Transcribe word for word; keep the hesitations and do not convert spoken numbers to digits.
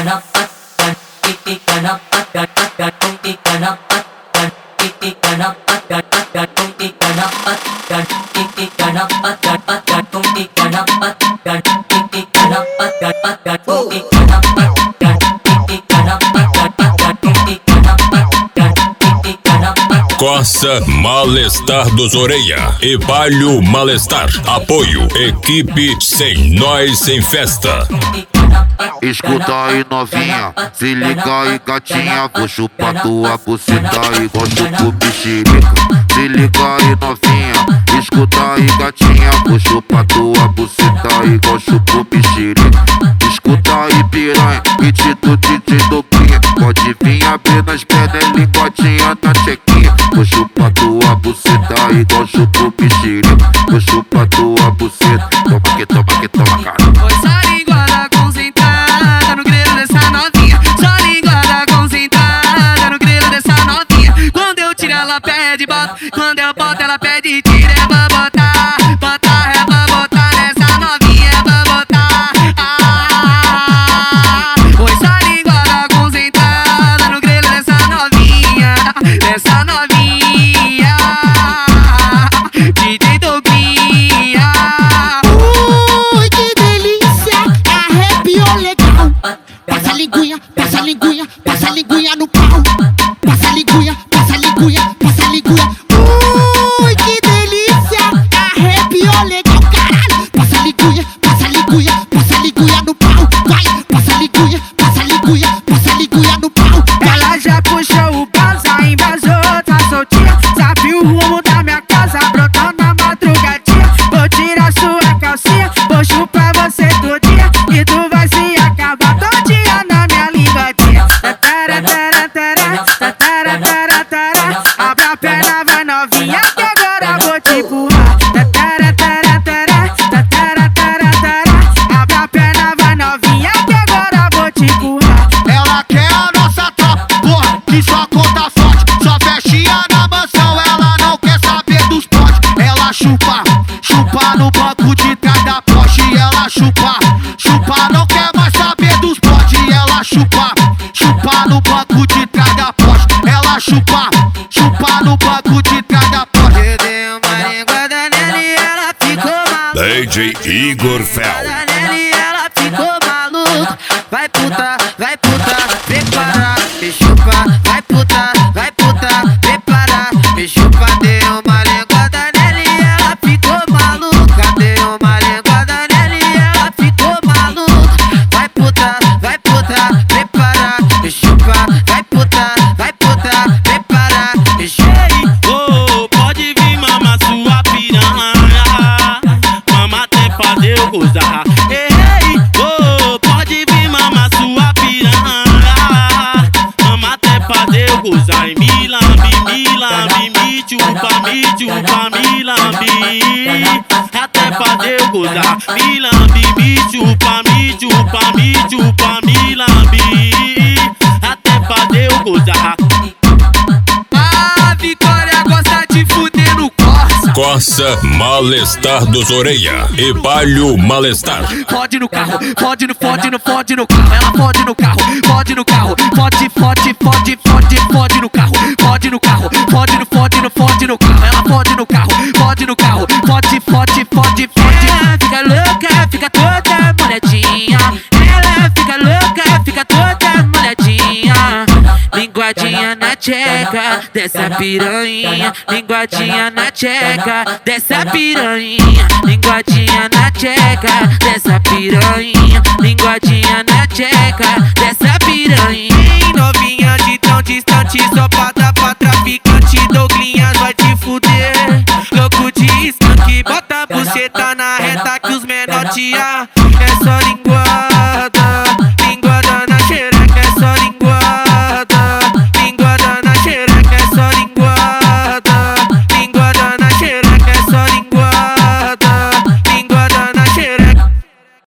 Corsa Malestar dos Orelha e Palio Malestar. Apoio, equipe Sem Nós Sem Festa. Escuta aí novinha, se liga aí gatinha, vou chupar tua buceta igual chupo bexerica. Se liga aí novinha, escuta aí gatinha, vou chupar tua buceta igual chupo bexerica. Escuta aí piranha, hit do D J Doguinha, pode vir abrir nas pernas, linguadinha na chequinha. Vou chupar tua buceta igual chupo bexerica. Vou chupar tua buceta, toma que toma que toma cara. Essa linguada concentrada no grelo dessa novinha. Só linguada concentrada no grelo dessa novinha. Quando eu tiro ela pede bota, quando eu boto ela pede tira. É pra botar, botar, é pra botar nessa novinha, é pra botar. Ah, oi, só linguada concentrada no grelo dessa novinha, dessa novinha, D J Doguinha. Ui, que delícia, arrepiou legal. Passa a linguinha, passa a linguinha, passa a linguinha no pau. Passa a linguinha, passa a linguinha, passa a linguinha. Ui, que delícia, arrepiou legal, caralho. Passa a linguinha, passa a linguinha, passa a linguinha no pau. Vai, passa a linguinha, passa a linguinha, passa a linguinha no pau. Ela já puxou o baza, invasou, tá soltinha. Sabe o rumo da minha casa, brotou na madrugadinha. Vou tirar sua calcinha, vou chupar você todinha. E tu vai se acabar todinha na minha linguadinha. Tatara, tara, tara, tatara, tara, tara. Abre a perna, vai novinha, que agora vou te empurrar. Tatara, tara, tara, tatara, tara, tara. Abre a perna, vai novinha, que agora vou te empurrar. Ela quer a nossa tropa, porra, que só conta forte. Só festinha na mansão, ela não quer saber dos potes. Ela chupa, chupa no banco de trás da Porsche. Ela chupa, chupa, não quer mais saber dos potes. Ela chupa, chupa no banco de trás da Porsche. Ela chupa, chupa no banco de trás da Porsche. Eu dei uma linguada nela e ela ficou maluca. D J Igor Fel. Nela e ela ficou maluca. Vai puta, vai puta, prepara, me chupa. Vai puta, vai puta, prepara, me chupa. Dei uma linguada nela e ela ficou maluca. Dei uma linguada nela e ela ficou maluca. Vai puta, vai puta, prepara, me chupa. Vai puta, vai puta, prepara, me chupa. Oh, pode vir mamar sua piranha, mama até fazer eu gozar. Ei, oh, pode vir mamar sua piranha, mama até fazer eu gozar. E me lambe, me lambe, me chupa, me chupa, me lambe, até fazer eu gozar. Me lambe, me chupa, me chupa, me chupa, me lambe, até fazer eu gozar. A Vitória gosta de fuder no Corsa. Corsa Malestar dos Orelha e Palio Malestar. Fode no carro, fode no, fode no, fode no carro. Ela fode no carro, fode no carro. Fode, fode, fode, fode, fode no carro. Fode no carro, fode no, fode no, fode no carro. Ela fode no carro, fode no carro. Fode, fode, fode, fode. Ela fica louca, fica toda molhadinha. Ela fica louca, fica toda molhadinha. Linguadinha na tcheca dessa piranha. Linguadinha na tcheca dessa piranha. Linguadinha na tcheca dessa piranha. Linguadinha na tcheca dessa piranha. Novinha de tão distante, só pra dar pra traficante. Douglinhas vai te fuder. Louco de skunk, bota a buceta na reta que os menor te